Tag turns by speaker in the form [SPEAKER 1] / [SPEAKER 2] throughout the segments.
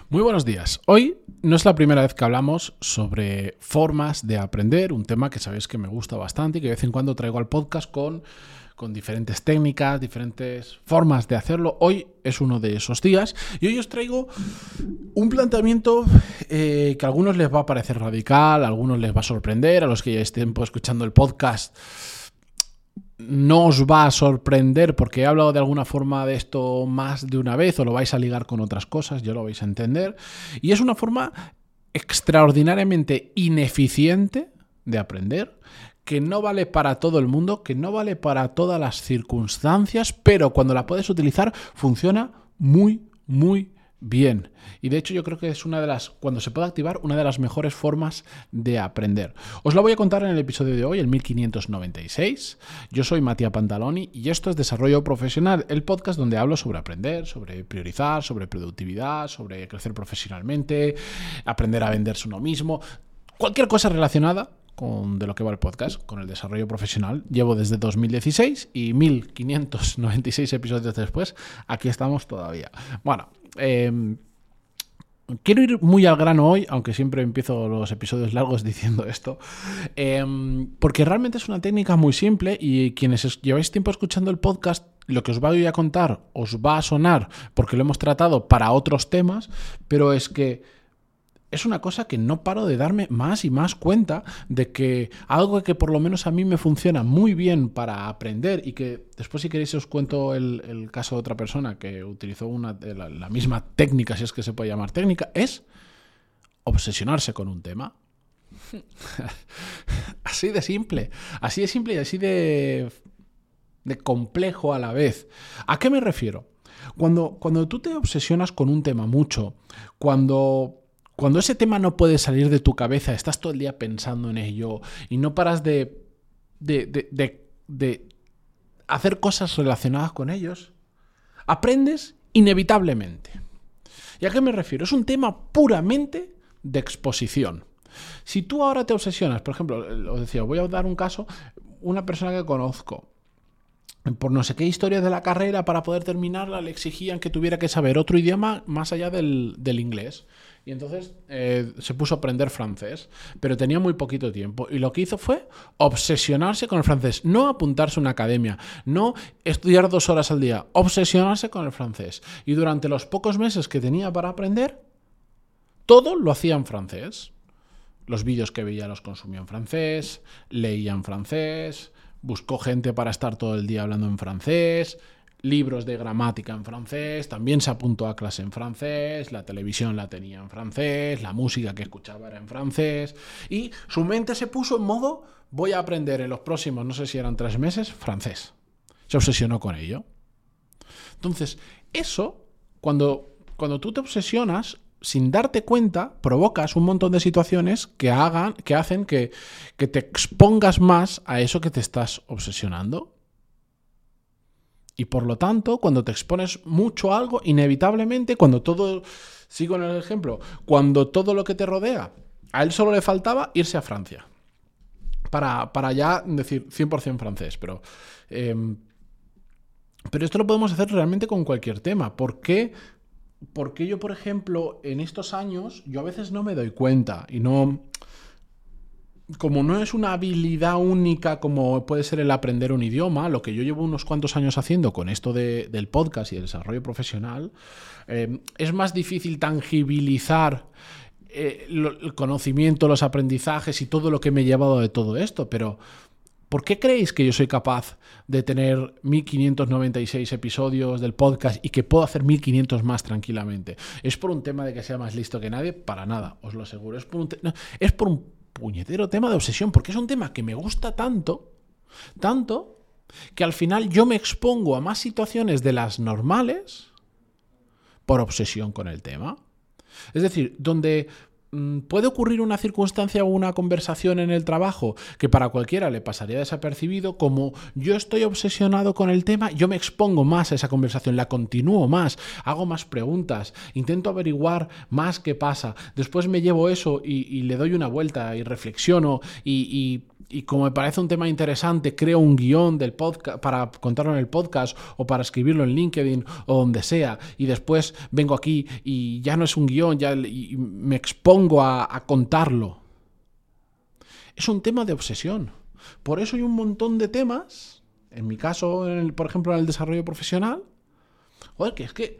[SPEAKER 1] Muy buenos días. Hoy no es la primera vez que hablamos sobre formas de aprender, un tema que sabéis que me gusta bastante y que de vez en cuando traigo al podcast con diferentes técnicas, diferentes formas de hacerlo. Hoy es uno de esos días y hoy os traigo un planteamiento que a algunos les va a parecer radical, a algunos les va a sorprender, a los que ya estén escuchando el podcast no os va a sorprender porque he hablado de alguna forma de esto más de una vez o lo vais a ligar con otras cosas, ya lo vais a entender. Y es una forma extraordinariamente ineficiente de aprender, que no vale para todo el mundo, que no vale para todas las circunstancias, pero cuando la puedes utilizar funciona muy bien. Y de hecho yo creo que es cuando se puede activar, una de las mejores formas de aprender. Os lo voy a contar en el episodio de hoy, el 1596. Yo soy Matías Pantaloni y esto es Desarrollo Profesional, el podcast donde hablo sobre aprender, sobre priorizar, sobre productividad, sobre crecer profesionalmente, aprender a venderse uno mismo, cualquier cosa relacionada de lo que va el podcast, con el desarrollo profesional. Llevo desde 2016 y 1596 episodios después, aquí estamos todavía. Bueno, quiero ir muy al grano hoy, aunque siempre empiezo los episodios largos diciendo esto, porque realmente es una técnica muy simple y quienes lleváis tiempo escuchando el podcast, lo que os voy a contar os va a sonar porque lo hemos tratado para otros temas, pero es que es una cosa que no paro de darme más y más cuenta de que algo que por lo menos a mí me funciona muy bien para aprender y que después si queréis os cuento el caso de otra persona que utilizó la misma técnica, si es que se puede llamar técnica, es obsesionarse con un tema. Así de simple y así de complejo a la vez. ¿A qué me refiero? Cuando tú te obsesionas con un tema mucho, cuando ese tema no puede salir de tu cabeza, estás todo el día pensando en ello y no paras de hacer cosas relacionadas con ellos, aprendes inevitablemente. ¿Y a qué me refiero? Es un tema puramente de exposición. Si tú ahora te obsesionas, por ejemplo, os decía, voy a dar un caso, una persona que conozco, por no sé qué historia de la carrera, para poder terminarla le exigían que tuviera que saber otro idioma más allá del inglés. Y entonces se puso a aprender francés, pero tenía muy poquito tiempo. Y lo que hizo fue obsesionarse con el francés. No apuntarse a una academia, no estudiar 2 horas al día, obsesionarse con el francés. Y durante los pocos meses que tenía para aprender, todo lo hacía en francés. Los vídeos que veía los consumía en francés, leía en francés, buscó gente para estar todo el día hablando en francés, libros de gramática en francés, también se apuntó a clase en francés, la televisión la tenía en francés, la música que escuchaba era en francés y su mente se puso en modo voy a aprender en los próximos, no sé si eran 3 meses, francés. Se obsesionó con ello. Entonces, eso, cuando tú te obsesionas, sin darte cuenta, provocas un montón de situaciones que hacen que te expongas más a eso que te estás obsesionando. Y por lo tanto, cuando te expones mucho a algo, inevitablemente, sigo en el ejemplo, cuando todo lo que te rodea, a él solo le faltaba irse a Francia. Para ya decir 100% francés, pero esto lo podemos hacer realmente con cualquier tema. ¿Por qué? Porque yo, por ejemplo, en estos años, yo a veces no me doy cuenta y como no es una habilidad única como puede ser el aprender un idioma, lo que yo llevo unos cuantos años haciendo con esto del podcast y el desarrollo profesional, es más difícil tangibilizar el conocimiento, los aprendizajes y todo lo que me he llevado de todo esto, pero ¿por qué creéis que yo soy capaz de tener 1596 episodios del podcast y que puedo hacer 1500 más tranquilamente? ¿Es por un tema de que sea más listo que nadie? Para nada, os lo aseguro. Es por un puñetero tema de obsesión, porque es un tema que me gusta tanto, que al final yo me expongo a más situaciones de las normales por obsesión con el tema. Es decir, donde puede ocurrir una circunstancia o una conversación en el trabajo que para cualquiera le pasaría desapercibido, como yo estoy obsesionado con el tema, yo me expongo más a esa conversación, la continúo más, hago más preguntas, intento averiguar más qué pasa, después me llevo eso y le doy una vuelta y reflexiono y y como me parece un tema interesante, creo un guión del podcast para contarlo en el podcast o para escribirlo en LinkedIn o donde sea, y después vengo aquí y ya no es un guión, y me expongo a contarlo. Es un tema de obsesión. Por eso hay un montón de temas, en mi caso, por ejemplo, en el desarrollo profesional, joder, que es que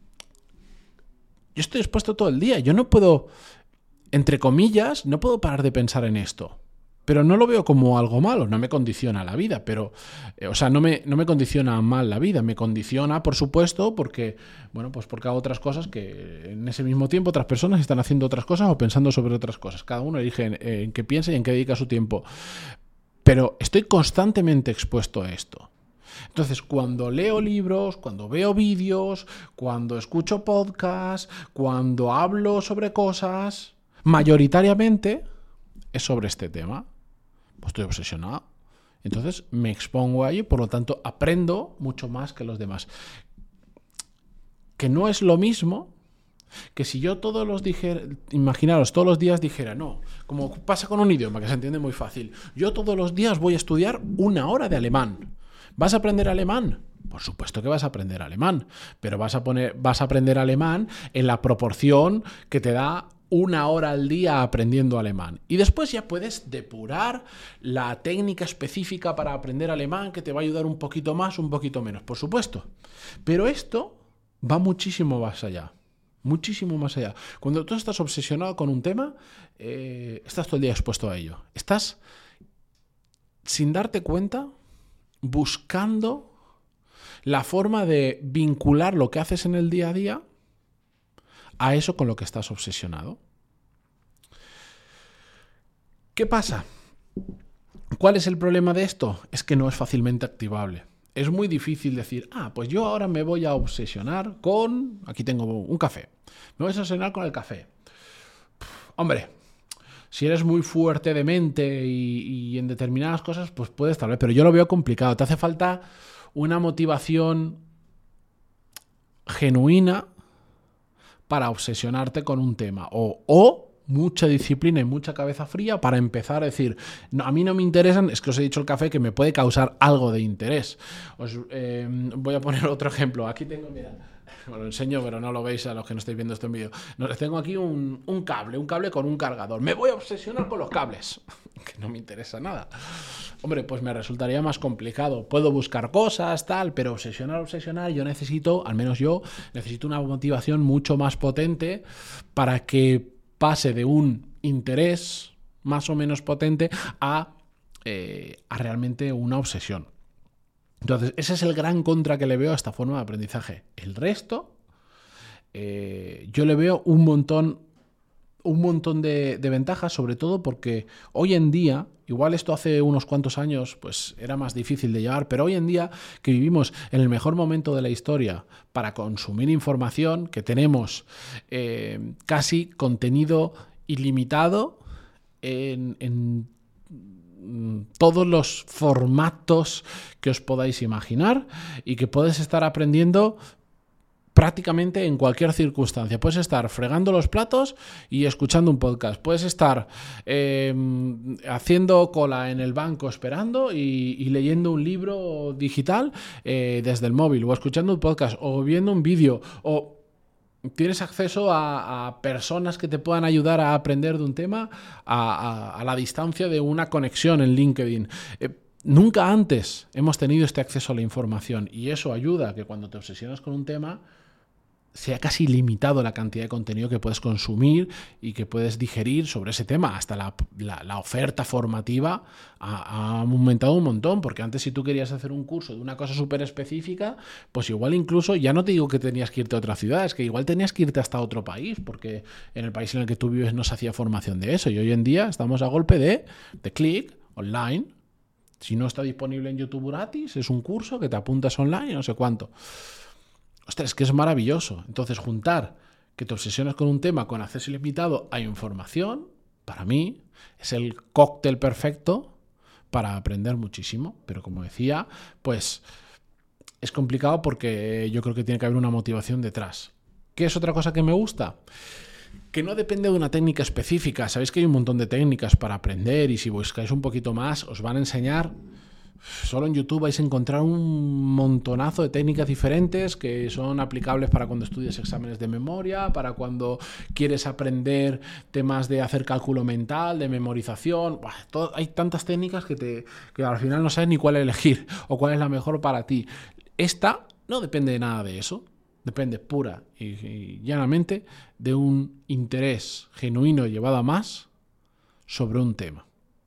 [SPEAKER 1] yo estoy expuesto todo el día. Yo no puedo, entre comillas, no puedo parar de pensar en esto. Pero no lo veo como algo malo, no me condiciona la vida, pero, no me condiciona mal la vida, me condiciona, por supuesto, porque hago otras cosas que en ese mismo tiempo otras personas están haciendo otras cosas o pensando sobre otras cosas. Cada uno elige en qué piensa y en qué dedica su tiempo. Pero estoy constantemente expuesto a esto. Entonces, cuando leo libros, cuando veo vídeos, cuando escucho podcasts, cuando hablo sobre cosas, mayoritariamente es sobre este tema. Pues estoy obsesionado. Entonces me expongo a ello y por lo tanto aprendo mucho más que los demás. Que no es lo mismo que si yo todos los días dijera, no, como pasa con un idioma que se entiende muy fácil, yo todos los días voy a estudiar 1 hora de alemán. ¿Vas a aprender alemán? Por supuesto que vas a aprender alemán, pero vas a aprender alemán en la proporción que te da 1 hora al día aprendiendo alemán. Y después ya puedes depurar la técnica específica para aprender alemán que te va a ayudar un poquito más, un poquito menos, por supuesto. Pero esto va muchísimo más allá. Muchísimo más allá. Cuando tú estás obsesionado con un tema, estás todo el día expuesto a ello. Estás, sin darte cuenta, buscando la forma de vincular lo que haces en el día a día a eso con lo que estás obsesionado. ¿Qué pasa? ¿Cuál es el problema de esto? Es que no es fácilmente activable. Es muy difícil decir, pues yo ahora me voy a obsesionar con... Aquí tengo un café. Me voy a obsesionar con el café. Hombre, si eres muy fuerte de mente y en determinadas cosas, pues puedes tal vez, pero yo lo veo complicado. Te hace falta una motivación genuina para obsesionarte con un tema. O mucha disciplina y mucha cabeza fría para empezar a decir, no, a mí no me interesan, es que os he dicho el café que me puede causar algo de interés. Os voy a poner otro ejemplo. Aquí tengo, mira, os lo enseño, pero no lo veis a los que no estáis viendo esto en vídeo. Tengo aquí un cable con un cargador. Me voy a obsesionar con los cables, que no me interesa nada. Hombre, pues me resultaría más complicado. Puedo buscar cosas, tal, pero obsesionar, yo necesito una motivación mucho más potente para que pase de un interés más o menos potente a realmente una obsesión. Entonces, ese es el gran contra que le veo a esta forma de aprendizaje. El resto, yo le veo un montón de ventajas, sobre todo porque hoy en día, igual esto hace unos cuantos años pues era más difícil de llevar, pero hoy en día que vivimos en el mejor momento de la historia para consumir información, que tenemos casi contenido ilimitado en todos los formatos que os podáis imaginar y que puedes estar aprendiendo prácticamente en cualquier circunstancia. Puedes estar fregando los platos y escuchando un podcast. Puedes estar haciendo cola en el banco esperando y leyendo un libro digital desde el móvil, o escuchando un podcast, o viendo un vídeo, o tienes acceso a personas que te puedan ayudar a aprender de un tema a la distancia de una conexión en LinkedIn. Nunca antes hemos tenido este acceso a la información y eso ayuda a que cuando te obsesionas con un tema sea casi limitado la cantidad de contenido que puedes consumir y que puedes digerir sobre ese tema. Hasta la oferta formativa ha aumentado un montón, porque antes si tú querías hacer un curso de una cosa súper específica, pues igual incluso, ya no te digo que tenías que irte a otra ciudad, es que igual tenías que irte hasta otro país, porque en el país en el que tú vives no se hacía formación de eso, y hoy en día estamos a golpe de clic, online. Si no está disponible en YouTube gratis, es un curso que te apuntas online y no sé cuánto. Ostras, es que es maravilloso. Entonces, juntar que te obsesiones con un tema con acceso ilimitado a información, para mí, es el cóctel perfecto para aprender muchísimo. Pero como decía, pues es complicado porque yo creo que tiene que haber una motivación detrás. ¿Qué es otra cosa que me gusta? que no depende de una técnica específica. Sabéis que hay un montón de técnicas para aprender y si buscáis un poquito más os van a enseñar. Solo en YouTube vais a encontrar un montonazo de técnicas diferentes que son aplicables para cuando estudias exámenes de memoria, para cuando quieres aprender temas de hacer cálculo mental, de memorización. Hay tantas técnicas que al final no sabes ni cuál elegir o cuál es la mejor para ti. Esta no depende de nada de eso. Depende pura y llanamente de un interés genuino llevado a más sobre un tema.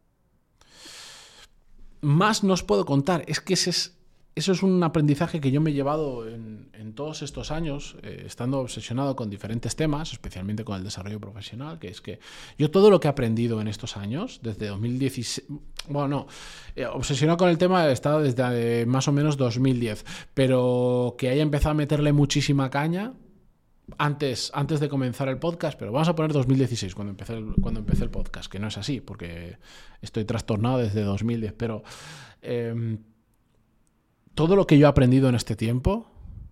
[SPEAKER 1] Más no os puedo contar, es que eso es un aprendizaje que yo me he llevado en todos estos años, estando obsesionado con diferentes temas, especialmente con el desarrollo profesional, que es que yo todo lo que he aprendido en estos años, desde 2016, obsesionado con el tema he estado desde más o menos 2010, pero que haya empezado a meterle muchísima caña antes de comenzar el podcast, pero vamos a poner 2016 cuando empecé el podcast, que no es así porque estoy trastornado desde 2010, pero todo lo que yo he aprendido en este tiempo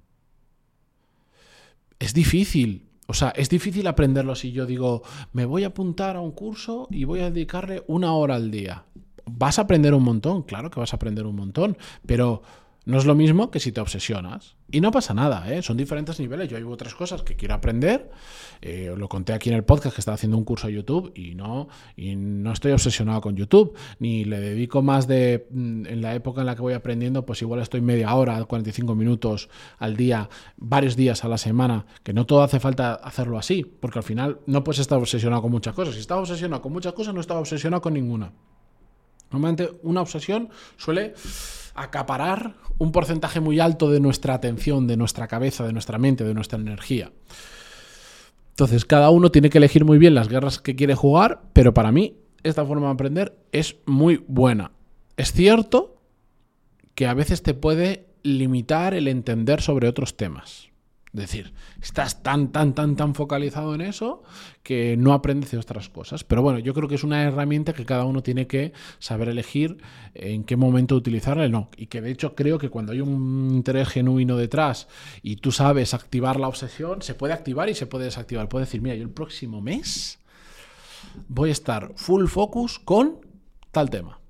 [SPEAKER 1] es difícil. O sea, es difícil aprenderlo si yo digo, me voy a apuntar a un curso y voy a dedicarle 1 hora al día. ¿Vas a aprender un montón? Claro que vas a aprender un montón, pero no es lo mismo que si te obsesionas. Y no pasa nada, ¿eh? Son diferentes niveles. Yo hay otras cosas que quiero aprender. Lo conté aquí en el podcast que estaba haciendo un curso a YouTube y no estoy obsesionado con YouTube. Ni le dedico más de... En la época en la que voy aprendiendo, pues igual estoy media hora, 45 minutos al día, varios días a la semana. Que no todo hace falta hacerlo así. Porque al final no puedes estar obsesionado con muchas cosas. Si estás obsesionado con muchas cosas, no estás obsesionado con ninguna. Normalmente una obsesión suele acaparar un porcentaje muy alto de nuestra atención, de nuestra cabeza, de nuestra mente, de nuestra energía. Entonces, cada uno tiene que elegir muy bien las guerras que quiere jugar, pero para mí esta forma de aprender es muy buena. Es cierto que a veces te puede limitar el entender sobre otros temas. Es decir, estás tan focalizado en eso que no aprendes de otras cosas. Pero bueno, yo creo que es una herramienta que cada uno tiene que saber elegir en qué momento utilizarla y no. Y que de hecho creo que cuando hay un interés genuino detrás y tú sabes activar la obsesión, se puede activar y se puede desactivar. Puedes decir, mira, yo el próximo mes voy a estar full focus con tal tema.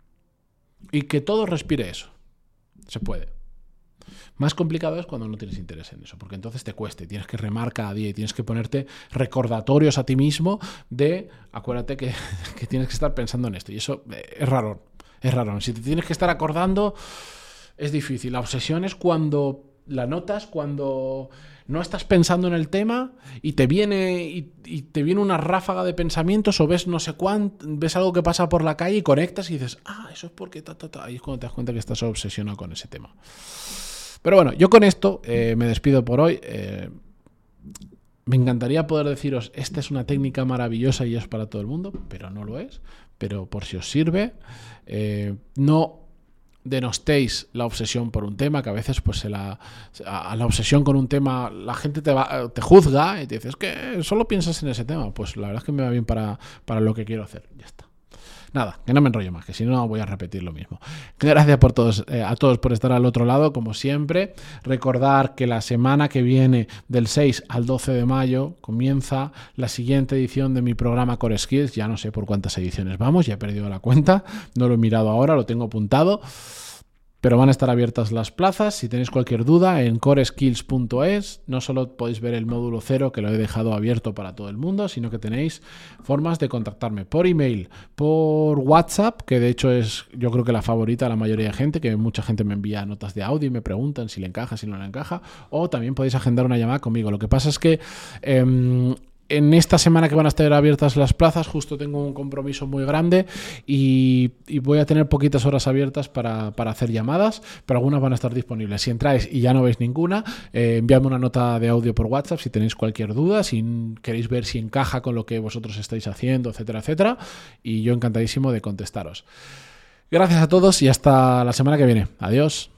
[SPEAKER 1] Y que todo respire eso. Se puede. Más complicado es cuando no tienes interés en eso, porque entonces te cuesta y tienes que remar cada día y tienes que ponerte recordatorios a ti mismo de, acuérdate que tienes que estar pensando en esto. Y eso es raro, es raro. Si te tienes que estar acordando, es difícil. La obsesión es cuando la notas, cuando no estás pensando en el tema y te viene una ráfaga de pensamientos o ves no sé cuánto, ves algo que pasa por la calle y conectas y dices, eso es porque Ahí es cuando te das cuenta que estás obsesionado con ese tema. Pero bueno, yo con esto me despido por hoy. Me encantaría poder deciros, esta es una técnica maravillosa y es para todo el mundo, pero no lo es. Pero por si os sirve, no denostéis la obsesión por un tema, que a veces pues a la obsesión con un tema la gente te juzga y te dice, es que solo piensas en ese tema. Pues la verdad es que me va bien para lo que quiero hacer. Ya está. Nada, que no me enrollo más, que si no voy a repetir lo mismo. Gracias a todos por estar al otro lado, como siempre. Recordar que la semana que viene, del 6 al 12 de mayo, comienza la siguiente edición de mi programa Core Skills. Ya no sé por cuántas ediciones vamos, ya he perdido la cuenta, no lo he mirado ahora, lo tengo apuntado. Pero van a estar abiertas las plazas. Si tenéis cualquier duda, en coreskills.es no solo podéis ver el módulo 0, que lo he dejado abierto para todo el mundo, sino que tenéis formas de contactarme por email, por WhatsApp, que de hecho es yo creo que la favorita de la mayoría de gente, que mucha gente me envía notas de audio y me preguntan si le encaja, si no le encaja, o también podéis agendar una llamada conmigo. Lo que pasa es que en esta semana que van a estar abiertas las plazas, justo tengo un compromiso muy grande y voy a tener poquitas horas abiertas para hacer llamadas, pero algunas van a estar disponibles. Si entráis y ya no veis ninguna, enviadme una nota de audio por WhatsApp si tenéis cualquier duda, si queréis ver si encaja con lo que vosotros estáis haciendo, etcétera, etcétera, y yo encantadísimo de contestaros. Gracias a todos y hasta la semana que viene. Adiós.